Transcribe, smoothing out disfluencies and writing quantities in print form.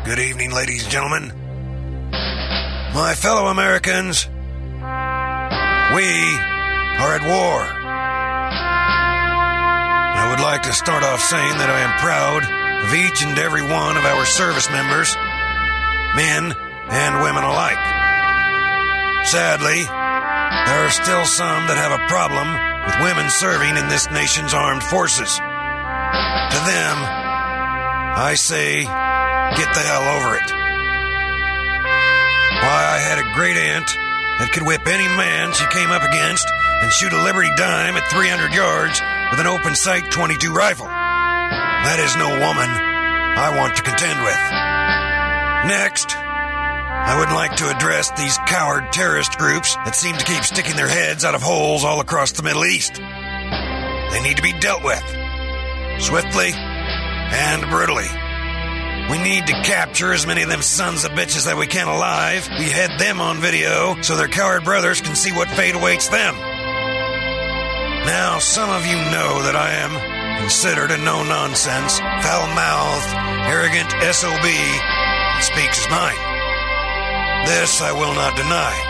Good evening, ladies and gentlemen. My fellow Americans, we are at war. I would like to start off saying that I am proud of each and every one of our service members, men and women alike. Sadly, there are still some that have a problem with women serving in this nation's armed forces. To them, I say, get the hell over it. Why, I had a great aunt that could whip any man she came up against and shoot a Liberty dime at 300 yards with an open sight .22 rifle. That is no woman I want to contend with. Next, I would like to address these coward terrorist groups that seem to keep sticking their heads out of holes all across the Middle East. They need to be dealt with, swiftly and brutally. We need to capture as many of them sons of bitches that we can alive, behead them on video so their coward brothers can see what fate awaits them. Now, some of you know that I am considered a no-nonsense, foul-mouthed, arrogant SOB that speaks his mind. This I will not deny.